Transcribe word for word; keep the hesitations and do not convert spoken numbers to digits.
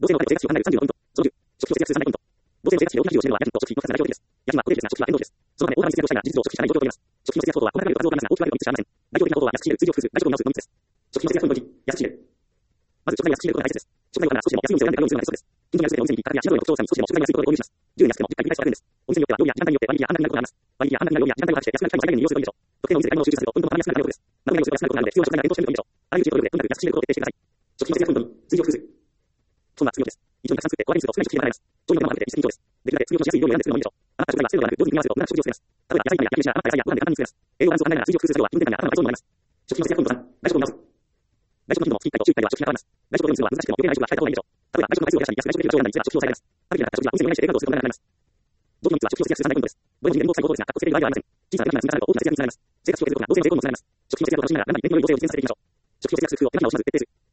同性の方で生活費を考えるさんじゅうごポイント。そのじゅう、初期費を節約するさんポイント。同性の生活費を同じを占めるのは家賃と初期費をかけた内容的です。家賃は固定費ですが、初期費は変動費です。そのため、大幅に節約をしたいが、事実上初期費じゃない状況と言えます。初期費の節約行動は細かい数を数をこなすが大きく分けるとは一致しありません。代表的な行動は安く仕入れる、数字を複数、大丈夫を直すのみです。初期費の節約ポイントいち、安く仕入れる。まず、食材を安く仕入れることが大切です。食材を買うなら少しでも安いお店を選んで買うようにするのがベストです。近所にあるスーパーやお店に行った価格や品揃えの特徴をつかみ、少しでも食材が安いところで購入します。じゅう円安くてもじゅっかい繰り返しがわかるんです。お店によっては料理や時間帯によって割引や半額になることがあります。割引や半額になる料理や時間帯を把握して安くなる機会も最大限に利用するといいでしょう。特定のお店で買い物を集中するとポイントもたまりやすくなるからです。まとめ買いをすると安くなることがあるので、必要な食材が検討してみるといいでしょう。あらゆる地域とルールでとにかく安く仕入れることを徹底してください。初期費の節約ポイントに、数字を複数。損は副業です。一度にたくさん作って小分けにすると少ない食費が払えます。商品の手間をかけて実績以上です。できるだけ副業しやすい料理を選んで作るのがいいでしょう。あなたが食材は精度ではなく、料理に組み合わせると無駄な食事を作ります。例えば野菜炒めや焼き飯やあなたが野菜やご飯で簡単に作れます。栄養バランスを考えながら数字を複数する作業は気分転換や頭の体操にもなります。初期費の節約ポイントさん、外食を見直す。外食の頻度も月いっかいと週いっかいでは食費が変わります。外食をするのは難しくても余計な外食は控えた方がいいでしょう。例えば外食の回数を減らしたり安く外食できる状況になり、実は食費を抑えられます。食べきれなかった食事は温泉にお願いしてテイクアウトすることが長くなります。上記のみっつは初期費を節約するさん大ポイントです。どれも人間の最高ですが、かっこつけている場合ではありません。小さな手間が積み重なると大きな節約につながります。生活費を削ることが同性の成功にもつながります。初期費の節約を楽しみながら何にできるように同性を実践させていきましょう。初期費を節約する工夫を手間暇を惜しまず徹底する。